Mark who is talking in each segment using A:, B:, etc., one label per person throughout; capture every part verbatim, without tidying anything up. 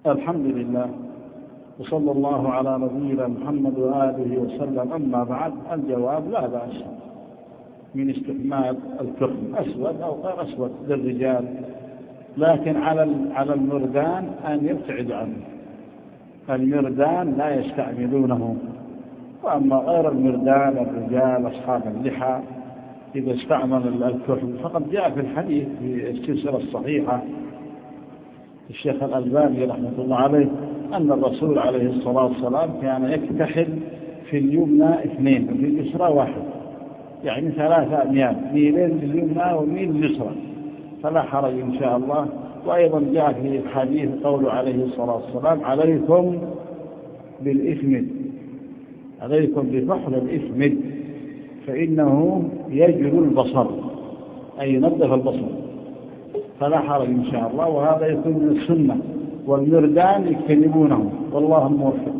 A: الحمد لله، وصلى الله على نبينا محمد وآله وسلم. أما بعد، الجواب لا بأس من استعمال الكحل أسود أو غير أسود للرجال، لكن على على المردان أن يبتعد عنه. المردان لا يستعملونه، وأما غير المردان الرجال أصحاب اللحى إذا استعمل الكحل. فقد جاء في الحديث في السلسلة الصحيحة الشيخ الألباني رحمة الله عليه أن الرسول عليه الصلاة والسلام كان يكتحل في اليمنى اثنين وفي اليسرى واحد، يعني ثلاثة أميال، ميلين لليمنى وميل لليسرى، فلا حرج إن شاء الله. وأيضا جاء في الحديث قول عليه الصلاة والسلام: عليكم بالإثم، عليكم بفحل الإثم فإنه يجل البصر، أي ينظف البصر، فلا حرج إن شاء الله. وهذا يكون من السنة، والمردان يجتنبونه، والله موفق.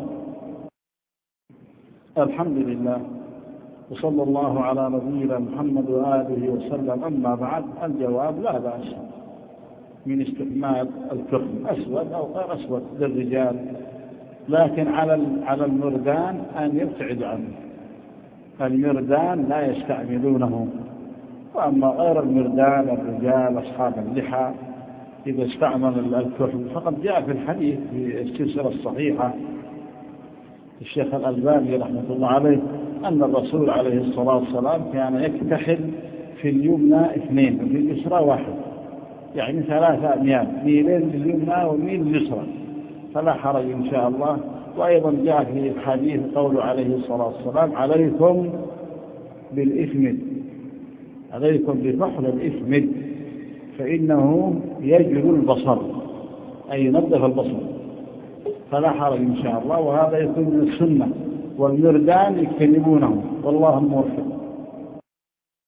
A: الحمد لله، وصلى الله على نبينا محمد وآله وسلم. أما بعد، الجواب لا بأس من استعمال الكحل أسود أو غير أسود للرجال، لكن على على المردان أن يبتعد عنه. المردان لا يستعملونه، وأما غير المردان الرجال أصحاب اللحى إذا استعمل الكحل. فقد جاء في الحديث في السلسلة الصحيحة الشيخ الألباني رحمة الله عليه أن الرسول عليه الصلاة والسلام كان يكتحل في اليمنى اثنين وفي اليسرى واحد، يعني ثلاثة أميال، ميلين لليمنى وميل لليسرى، فلا حرج إن شاء الله. وأيضا جاء في الحديث قول عليه الصلاة والسلام: عليكم بالإثم، عليكم بفحل الإثم فإنه يجل البصر، أي ينظف البصر، فلا حرج إن شاء الله. وهذا يكون من السنة، والمردان يجتنبونه، والله موفق.